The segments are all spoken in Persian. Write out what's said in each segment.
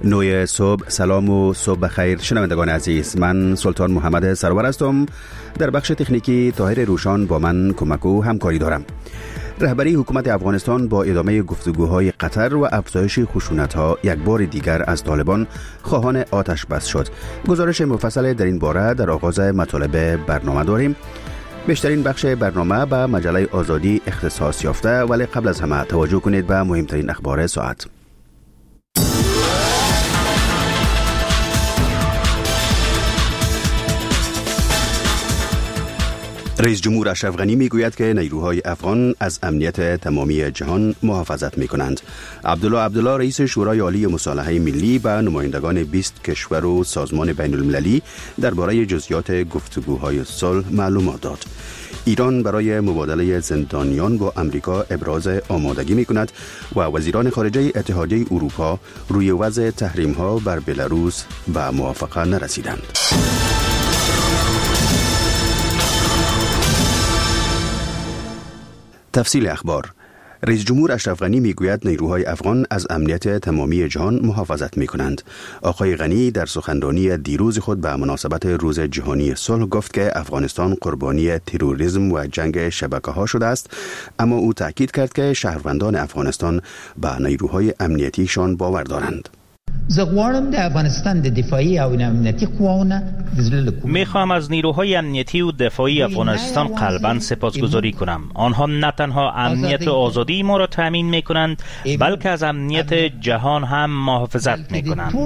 نوی صبح، سلام و صبح بخیر شنوندگان عزیز. من سلطان محمد سرور هستم. در بخش تکنیکی طاهر روشان با من کمک و همکاری دارم. رهبری حکومت افغانستان با ادامه گفتگوهای قطر و افزایش خشونت‌ها یک بار دیگر از طالبان خواهان آتش بس شد. گزارش مفصل در این باره در آغاز مطالب برنامه داریم. بیشترین بخش برنامه به مجله آزادی اختصاص یافته، ولی قبل از همه توجه کنید به مهمترین اخبار ساعت. رئیس جمهور اشرف غنی میگوید که نیروهای افغان از امنیت تمامی جهان محافظت میکنند. عبدالله رئیس شورای عالی مصالحه ملی به نمایندگان 20 کشور و سازمان بین المللی درباره جزئیات گفتگوهای صلح معلومات داد. ایران برای مبادله زندانیان با امریکا ابراز آمادگی میکند و وزیران خارجه اتحادیه اروپا روی وضع تحریم‌ها بر بلاروس به موافقه نرسیدند. تفصیل اخبار. رئیس جمهور اشرف غنی میگوید نیروهای افغان از امنیت تمامی جهان محافظت میکنند. آقای غنی در سخنرانی دیروز خود به مناسبت روز جهانی صلح گفت که افغانستان قربانی تروریسم و جنگ شبکه‌ها شده است، اما او تاکید کرد که شهروندان افغانستان به نیروهای امنیتیشان باور دارند. میخوام از نیروهای امنیتی و دفاعی افغانستان قلباً سپاسگزاری کنم. آنها نه تنها امنیت و آزادی ما را تامین میکنند، بلکه از امنیت جهان هم محافظت میکنند.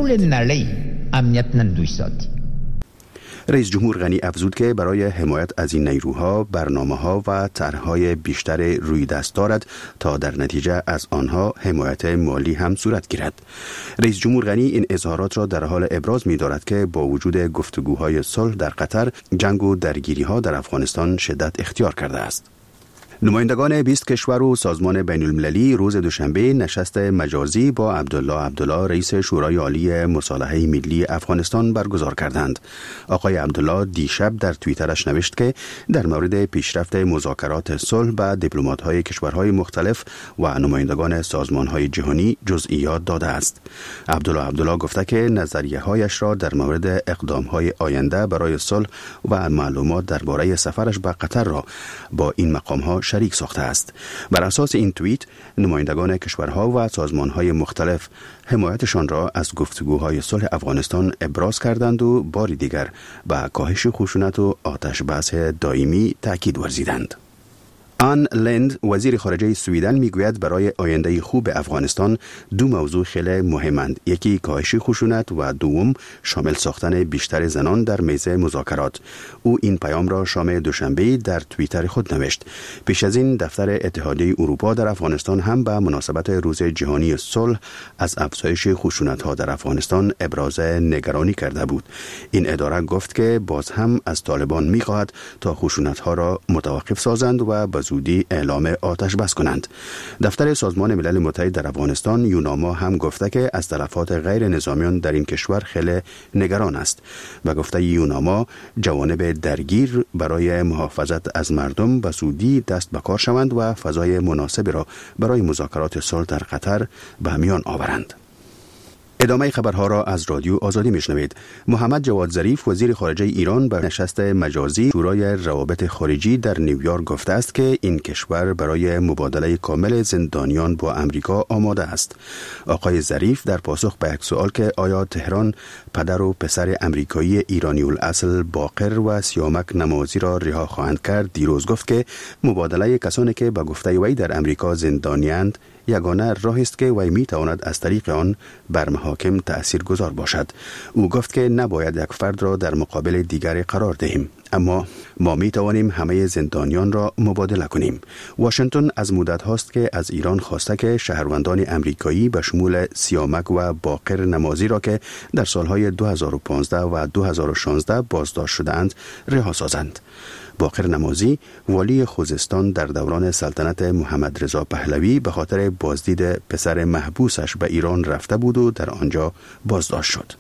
رئیس جمهور غنی افزود که برای حمایت از این نیروها برنامه‌ها و طرح‌های بیشتر روی دست دارد تا در نتیجه از آنها حمایت مالی هم صورت گیرد. رئیس جمهور غنی این اظهارات را در حال ابراز می‌دارد که با وجود گفتگوهای صلح در قطر، جنگ و درگیری‌ها در افغانستان شدت اختیار کرده است. نمایندگان 20 کشور و سازمان بین المللی روز دوشنبه نشست مجازی با عبدالله رئیس شورای عالی مصالحه ملی افغانستان برگزار کردند. آقای عبدالله دیشب در توییترش نوشت که در مورد پیشرفت مذاکرات صلح با دیپلمات‌های کشورهای مختلف و نمایندگان سازمان‌های جهانی جزئیات داده است. عبدالله گفته که نظریه‌هایش را در مورد اقدام‌های آینده برای صلح و معلومات درباره سفرش به قطر را با این مقام‌ها شریک ساخته است. بر اساس این توییت نمایندگان کشورها و سازمانهای مختلف حمایتشان را از گفتگوهای صلح افغانستان ابراز کردند و بار دیگر به کاهش خشونت و آتش بس دائمی تاکید ورزیدند. آن لند وزیر خارجه سویدن میگوید برای آینده خوب افغانستان دو موضوع خیلی مهمند. یکی کاهش خشونت و دوم شامل ساختن بیشتر زنان در میز مذاکرات. او این پیام را شام دوشنبه در توییتر خود نوشت. پیش از این دفتر اتحادیه اروپا در افغانستان هم به مناسبت روز جهانی صلح از افزایش خشونت‌ها در افغانستان ابراز نگرانی کرده بود. این اداره گفت که باز هم از طالبان می‌خواهد تا خشونت‌ها را متوقف سازند و زودی اعلام آتش بس کنند. دفتر سازمان ملل متحد در افغانستان یوناما هم گفته که از تلفات غیر نظامیان در این کشور خیلی نگران است و گفته یوناما جوانب درگیر برای محافظت از مردم به زودی دست به کار شوند و فضای مناسبی را برای مذاکرات صلح در قطر به میان آورند. ادامه خبرها را از رادیو آزادی میشنوید. محمد جواد ظریف وزیر خارجه ایران به نشست مجازی شورای روابط خارجی در نیویورک گفته است که این کشور برای مبادله کامل زندانیان با امریکا آماده است. آقای ظریف در پاسخ به یک سوال که آیا تهران پدر و پسر امریکایی ایرانی الاصل باقر و سیامک نمازی را رها خواهند کرد، دیروز گفت که مبادله کسانی که به گفته وی در امریکا زندانیاند یگانه راهی است که وی میتواند از طریق آن بر محاکم تأثیرگذار باشد. او گفت که نباید یک فرد را در مقابل دیگری قرار دهیم، اما ما میتوانیم همه زندانیان را مبادله کنیم. واشنگتن از مدت هاست که از ایران خواسته که شهروندان امریکایی به شمول سیامک و باقر نمازی را که در سالهای 2015 و 2016 بازداشت شدند رها سازند. باقر نمازی والی خوزستان در دوران سلطنت محمد رضا پهلوی به خاطر بازدید پسر محبوسش به ایران رفته بود و در آنجا بازداشت شد.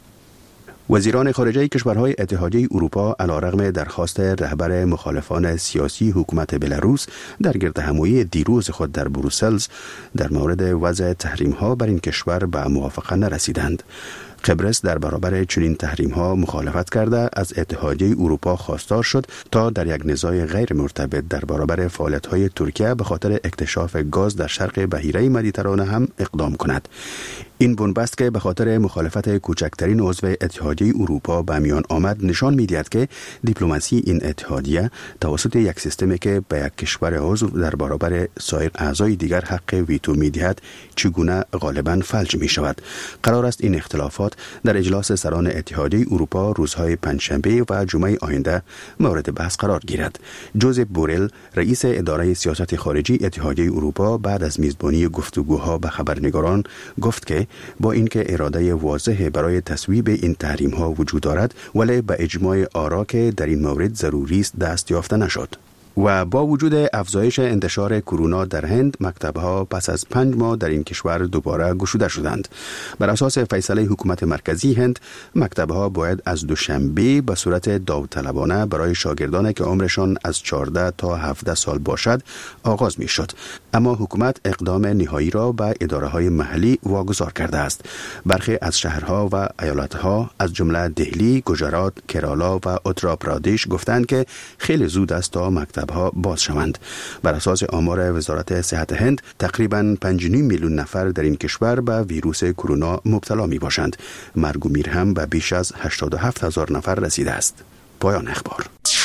وزیران خارجه کشورهای اتحادیه اروپا علیرغم درخواست رهبر مخالفان سیاسی حکومت بلاروس در گردهمایی دیروز خود در بروسل در مورد وضع تحریم‌ها بر این کشور به موافقه نرسیدند. قبرس در برابر چنین تحریم‌ها مخالفت کرده از اتحادیه اروپا خواستار شد تا در یک نزاع غیر مرتبط در برابر فعالیت‌های ترکیه به خاطر اکتشاف گاز در شرق بحیره مدیترانه هم اقدام کند. این بنبست که به خاطر مخالفت کوچکترین عضو اتحادیه اروپا به میان آمد نشان می‌دهد که دیپلماسی این اتحادیه توسط یک سیستمی که به یک کشور عضو در برابر سایر اعضای دیگر حق ویتو می‌دهد چگونه غالباً فلج می‌شود. قرار است این اختلافات در اجلاس سران اتحادیه اروپا روزهای پنجشنبه و جمعه آینده مورد بحث قرار گیرد. جوزپ بورل رئیس اداره سیاست خارجی اتحادیه اروپا بعد از میزبانی گفتگوها به خبرنگاران گفت که با اینکه اراده واضح برای تصویب این تحریم‌ها وجود دارد ولی به اجماع آرا که در این مورد ضروری است دست یافته نشد. و با وجود افزایش انتشار کرونا در هند، مکتب‌ها پس از 5 ماه در این کشور دوباره گشوده شدند. بر اساس فیصله حکومت مرکزی هند، مکتب‌ها باید از دوشنبه به صورت داوطلبانه برای شاگردانی که عمرشان از 14 تا 17 سال باشد آغاز می‌شد. اما حکومت اقدام نهایی را به اداره‌های محلی واگذار کرده است. برخی از شهرها و ایالت‌ها از جمله دهلی، گجرات، کرالا و اتر پردیش گفتند که خیلی زود است تا مکتب ها باز شوند. بر اساس آمار وزارت صحت هند تقریباً 5.5 میلیون نفر در این کشور به ویروس کرونا مبتلا می باشند. مرگ و میر هم به بیش از 87,000 نفر رسیده است. پایان اخبار.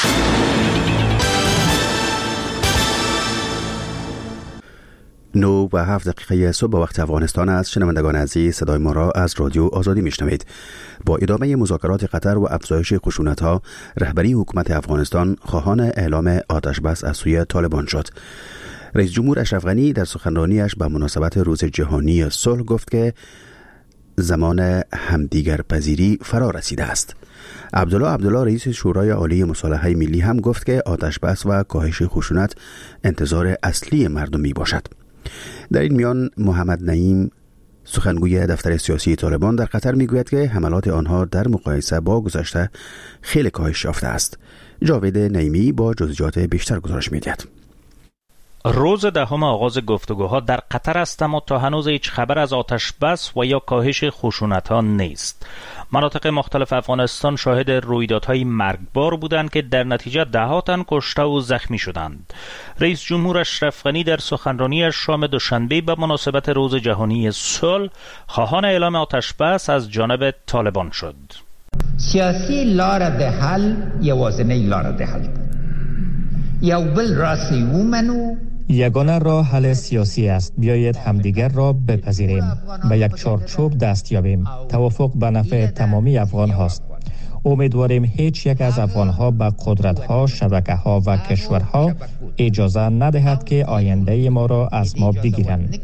9:07 صبح به وقت افغانستان است. شنوندگان عزیز، صدای ما را از رادیو آزادی میشنوید. با ادامه مذاکرات قطر و افزایش خشونت‌ها، رهبری حکومت افغانستان خواهان اعلام آتش بس از سوی طالبان شد. رئیس جمهور اشرف غنی در سخنرانیش به مناسبت روز جهانی صلح گفت که زمان همدیگر پذیری فرا رسیده است. عبدالله رئیس شورای عالی مصالحه ملی هم گفت که آتش بس و کاهش خشونت انتظار اصلی مردم می باشد. در این میان محمد نعیم، سخنگوی دفتر سیاسی طالبان، در قطر میگوید که حملات آنها در مقایسه با گذشته خیلی کاهش یافته است. جاوید نعیمی با جزئیات بیشتر گزارش می‌دهد. روز 10 آغاز گفتگوها در قطر است، اما تا هنوز هیچ خبر از آتش بس و یا کاهش خشونت‌ها نیست. مناطق مختلف افغانستان شاهد رویدادهای مرگبار بودند که در نتیجه ده‌ها تن کشته و زخمی شدند. رئیس جمهور اشرف غنی در سخنرانی‌اش شام دوشنبه به مناسبت روز جهانی صلح خواهان اعلام آتش بس از جانب طالبان شد. سیاسی لار د حل یوازینی لار د حل یو بل راسی ومنو. یگانه راه حل سیاسی است. بیایید همدیگر را بپذیریم، به یک چارچوب دست یابیم. توافق به نفع تمامی افغان هاست. امیدواریم هیچ یک از افغان ها به قدرت ها، شبکه ها و کشورها اجازه ندهد که آینده ما را از ما بگیرند.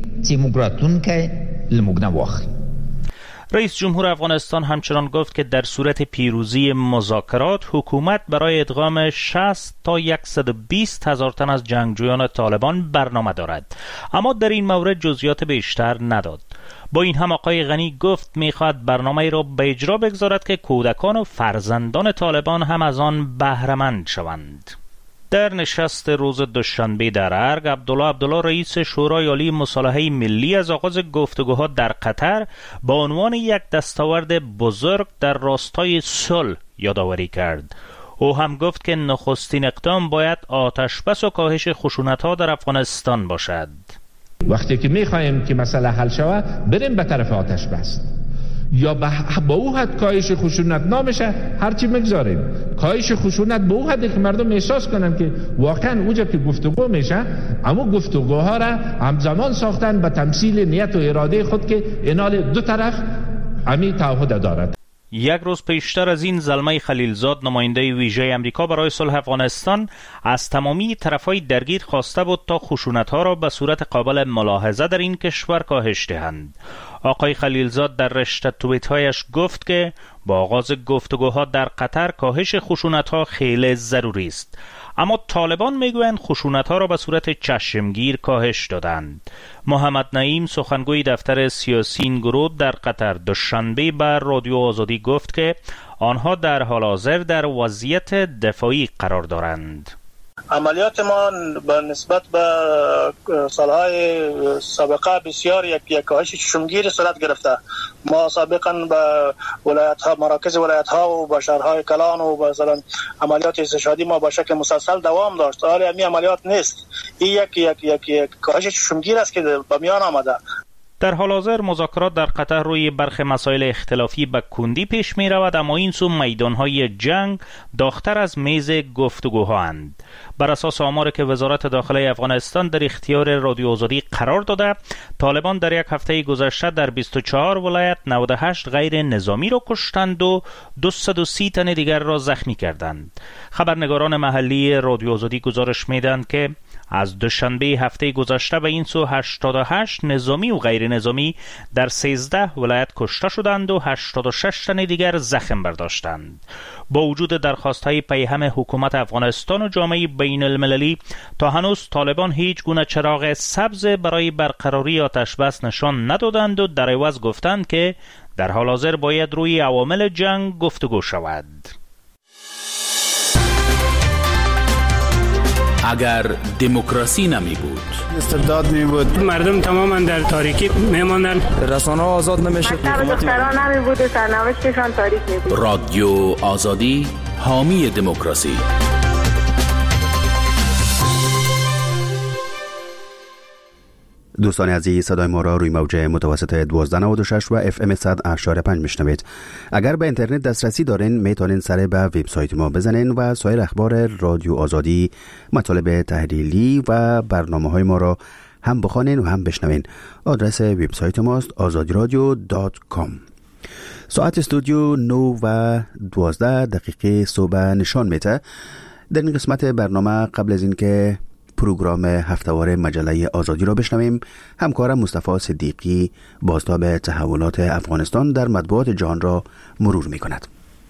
رئیس جمهور افغانستان همچنان گفت که در صورت پیروزی مذاکرات حکومت برای ادغام 60 تا 120 هزار تن از جنگجویان طالبان برنامه دارد، اما در این مورد جزئیات بیشتر نداد. با این هم آقای غنی گفت میخواهد برنامه را به اجرا بگذارد که کودکان و فرزندان طالبان هم از آن بهره‌مند شوند. در نشست روز دوشنبه در ارگ، عبدالله رئیس شورای عالی مصالحه ملی از آغاز گفتگوها در قطر با عنوان یک دستاورد بزرگ در راستای صلح یادآوری کرد. او هم گفت که نخستین اقدام باید آتش بس و کاهش خشونت‌ها در افغانستان باشد. وقتی که می‌خوایم که مسئله حل شود، بریم به طرف آتش بس. یا با او حد کاهش خشونت نامشه، هرچی مگذاریم کاهش خشونت به او حد که مردم احساس کنن که واقعا اونجا که گفتگو میشه، اما گفتگوها را همزمان ساختن به تمثیل نیت و اراده خود که اینال دو طرف امی تعهد دارد. یک روز پیشتر از این، زلمه خلیلزاد، نماینده ویژه امریکا برای صلح افغانستان، از تمامی طرفهای درگیر خواسته بود تا خشونت‌ها را به صورت قابل ملاحظه در این کشور کاهش دهند. آقای خلیلزاد در رشته توییت‌هایش گفت که با آغاز گفتگوها در قطر کاهش خشونت‌ها خیلی ضروری است، اما طالبان میگویند خشونت‌ها را به صورت چشمگیر کاهش دادند. محمد نعیم، سخنگوی دفتر سیاسی این گروه، در قطر دوشنبه بر رادیو آزادی گفت که آنها در حال حاضر در وضعیت دفاعی قرار دارند. عملیات ما به نسبت به سالهای سابقه بسیار یک کاهش چشمگیر صورت گرفته. ما سابقا به ولایت‌ها، مراکز ولایت‌ها و به شهرهای کلان و مثلا عملیات استشهادی ما به شکل مسلسل دوام داشت. حالا همین عملیات نیست. این یک کاهش چشمگیر است که به میان آمده. در حال حاضر مذاکرات در قطر روی برخی مسائل اختلافی به کندی پیش می رود، اما این سو میدانهای جنگ داغ‌تر از میز گفتگوها اند. بر اساس آماری که وزارت داخلی افغانستان در اختیار رادیو آزادی قرار داده، طالبان در یک هفته گذشته در 24 ولایت 98 غیر نظامی را کشتند و 230 تن دیگر را زخمی کردند. خبرنگاران محلی رادیو آزادی گزارش میدهند که از دوشنبه هفته گذشته به این سو 88 نظامی و غیر نظامی در 13 ولایت کشته شدند و 86 تن دیگر زخم برداشتند. با وجود درخواست‌های پیهم حکومت افغانستان و جامعه بین المللی، تا هنوز طالبان هیچ گونه چراغ سبز برای برقراری آتش بس نشان ندادند و در عوض گفتند که در حال حاضر باید روی عوامل جنگ گفتگو شود. اگر دموکراسی نمی بود، استبداد می بود، مردم تماما در تاریکی میماندن، رسانه‌ها آزاد نمیشد، دختران نمی بود و سرنوشتشان تاریک می بود. رادیو آزادی حامی دموکراسی. دوستان عزیز، صدای ما را روی موج متوسط 1296 و FM 100.5 میشنوید. اگر به اینترنت دسترسی دارین میتونین سر به وبسایت ما بزنین و سایر اخبار رادیو آزادی، مطالب تحلیلی و برنامه‌های ما را هم بخوانین و هم بشنوین. آدرس وبسایت ماست azadiradio.com. ساعت استودیو 9 و 12 دقیقه صبح نشان میده. در این قسمت برنامه قبل از اینکه پروگرام هفتهوار مجله آزادی را بشنویم، همکارم مصطفی صدیقی بازتاب تحولات افغانستان در مطبوعات جهان را مرور می کند.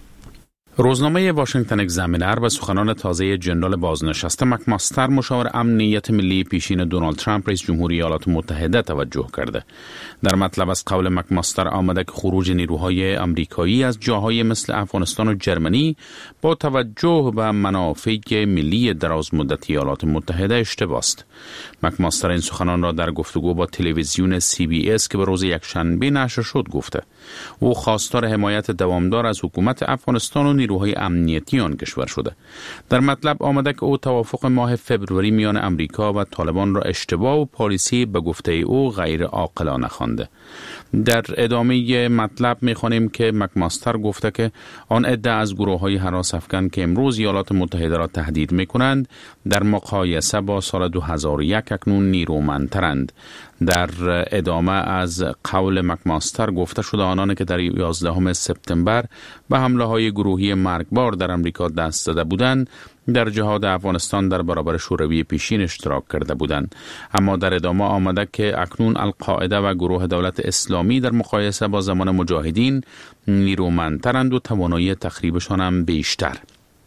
روزنامه واشنگتن اگزامینر به سخنان تازه جنرال بازنشسته مکماستر، مشاور امنیت ملی پیشین دونالد ترامپ رئیس جمهوری ایالات متحده توجه کرده. در مطلب از قول مکماستر آمده که خروج نیروهای آمریکایی از جاهای مثل افغانستان و جرمنی با توجه به منافع ملی دراز مدت ایالات متحده اشتباه است. مکماستر این سخنان را در گفتگو با تلویزیون CBS که به روز یکشنبه نشر شد گفته. او خواستار حمایت دوامدار از حکومت افغانستان و نیروهای امنیتی آن کشور شده. در مطلب آمده که او توافق ماه فبروری میان امریکا و طالبان را اشتباه و پالیسی به گفته او غیر عاقلانه خوانده. در ادامه مطلب می‌خوانیم که مکماستر گفته که آن عده از گروه‌های هراس افکن که امروز ایالات متحده را تهدید می‌کنند در مقایسه با سال 2001 اکنون نیرومندترند. در ادامه از قول مکماستر گفته شده آنان که در 11 سپتامبر به حمله‌های گروهی مرگبار در امریکا دست زده بودند در جهاد افغانستان در برابر شوروی پیشین اشتراک کرده بودند، اما در ادامه آمده که اکنون القاعده و گروه دولت اسلامی در مقایسه با زمان مجاهدین نیرومندترند و توانایی تخریبشان هم بیشتر.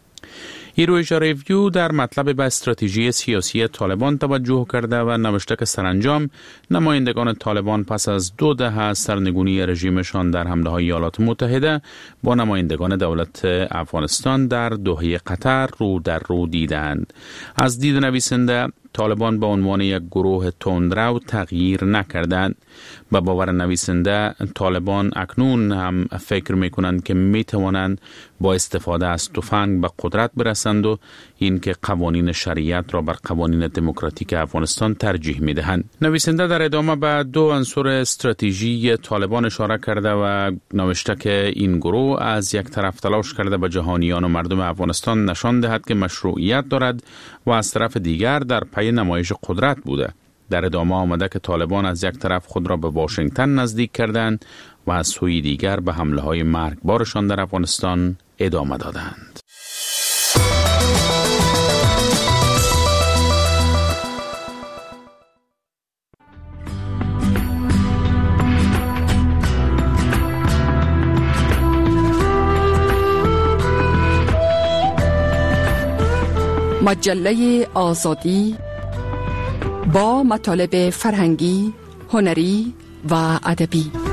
ایرویژا ریویو در مطلب به استراتژی سیاسی طالبان توجه کرده و نوشته که سرانجام نمایندگان طالبان پس از 2 دهه از سرنگونی رژیمشان در حمله‌های ایالات متحده با نمایندگان دولت افغانستان در دوحه قطر رو در رو دیدند. از دید نویسنده طالبان به عنوان یک گروه تندرو تغییر نکردند. به باور نویسنده طالبان اکنون هم فکر میکنند که میتوانند با استفاده از تفنگ به قدرت برسند و اینکه قوانین شریعت را بر قوانین دموکراتیک افغانستان ترجیح میدهند. نویسنده در ادامه به 2 عنصر استراتژی طالبان اشاره کرده و نوشته که این گروه از یک طرف تلاش کرده به جهانیان و مردم افغانستان نشان دهد که مشروعیت دارد و از طرف دیگر در پی نمایش قدرت بوده. در ادامه آمده که طالبان از یک طرف خود را به واشنگتن نزدیک کردند و از سوی دیگر به حمله‌های مرگبارشان در افغانستان ادامه دادند. مجله آزادی با مطالب فرهنگی، هنری و ادبی.